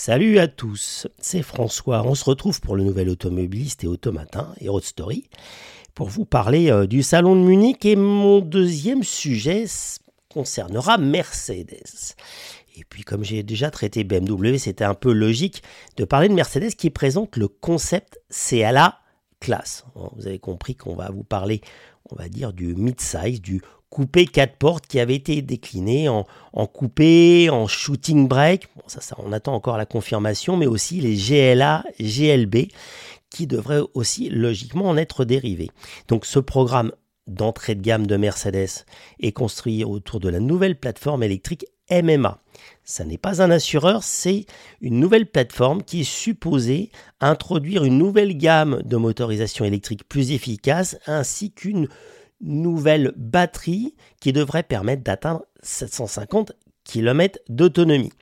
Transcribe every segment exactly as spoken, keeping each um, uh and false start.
Salut à tous, c'est François. On se retrouve pour le nouvel automobiliste et automatin et Road Story pour vous parler euh, du salon de Munich, et mon deuxième sujet concernera Mercedes. Et puis comme j'ai déjà traité B M W, c'était un peu logique de parler de Mercedes qui présente le concept C L A Class. Vous avez compris qu'on va vous parler, on va dire, du mid-size, du coupé quatre portes qui avait été décliné en, en coupé, en shooting brake. Bon, ça, ça, on attend encore la confirmation, mais aussi les G L A, G L B qui devraient aussi logiquement en être dérivés. Donc ce programme d'entrée de gamme de Mercedes est construit autour de la nouvelle plateforme électrique M M A. Ça n'est pas un assureur, c'est une nouvelle plateforme qui est supposée introduire une nouvelle gamme de motorisation électrique plus efficace ainsi qu'une nouvelle batterie qui devrait permettre d'atteindre sept cent cinquante kilomètres d'autonomie.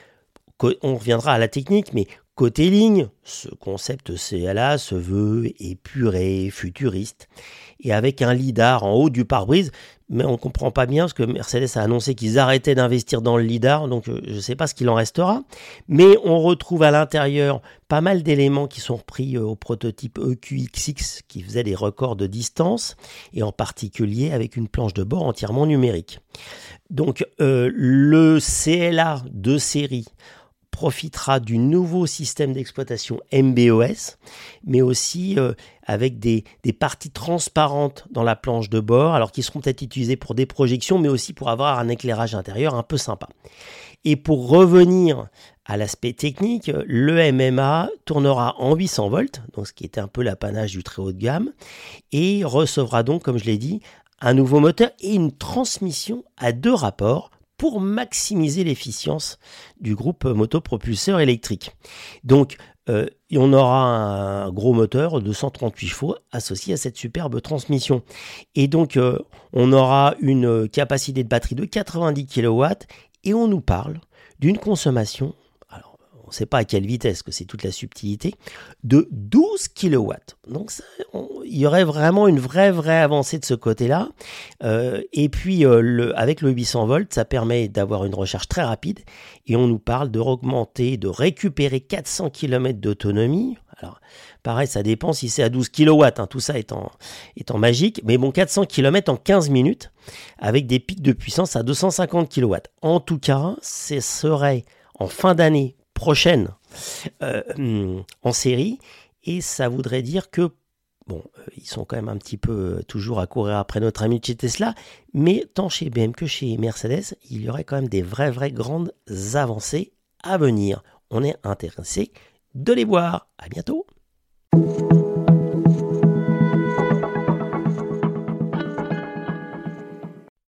On reviendra à la technique, mais côté ligne, ce concept C L A se veut épuré, futuriste, et avec un lidar en haut du pare-brise, mais on ne comprend pas bien parce que Mercedes a annoncé qu'ils arrêtaient d'investir dans le lidar, donc je ne sais pas ce qu'il en restera, mais on retrouve à l'intérieur pas mal d'éléments qui sont repris au prototype E Q X X qui faisait des records de distance, et en particulier avec une planche de bord entièrement numérique. Donc euh, le C L A de série profitera du nouveau système d'exploitation M B O S, mais aussi euh, avec des, des parties transparentes dans la planche de bord, alors qui seront peut-être utilisées pour des projections, mais aussi pour avoir un éclairage intérieur un peu sympa. Et pour revenir à l'aspect technique, le M M A tournera en huit cents volts, donc ce qui était un peu l'apanage du très haut de gamme, et recevra donc, comme je l'ai dit, un nouveau moteur et une transmission à deux rapports pour maximiser l'efficience du groupe motopropulseur électrique. Donc, euh, on aura un gros moteur de cent trente-huit chevaux associé à cette superbe transmission. Et donc, euh, on aura une capacité de batterie de quatre-vingt-dix kilowatts et on nous parle d'une consommation, alors on ne sait pas à quelle vitesse, que c'est toute la subtilité, de douze kilowatts. Donc, ça, on, il y aurait vraiment une vraie, vraie avancée de ce côté-là. Euh, et puis, euh, le, avec le huit cents volts, ça permet d'avoir une recharge très rapide. Et on nous parle de augmenter, de récupérer quatre cents kilomètres d'autonomie. Alors, pareil, ça dépend si c'est à douze kilowatts, hein, tout ça étant, étant magique. Mais bon, quatre cents kilomètres en quinze minutes, avec des pics de puissance à deux cent cinquante kilowatts. En tout cas, ce serait en fin d'année prochaine euh, en série. Et ça voudrait dire que Bon, euh, ils sont quand même un petit peu euh, toujours à courir après notre ami de chez Tesla, mais tant chez B M que chez Mercedes, il y aurait quand même des vraies, vraies grandes avancées à venir. On est intéressé de les voir. À bientôt.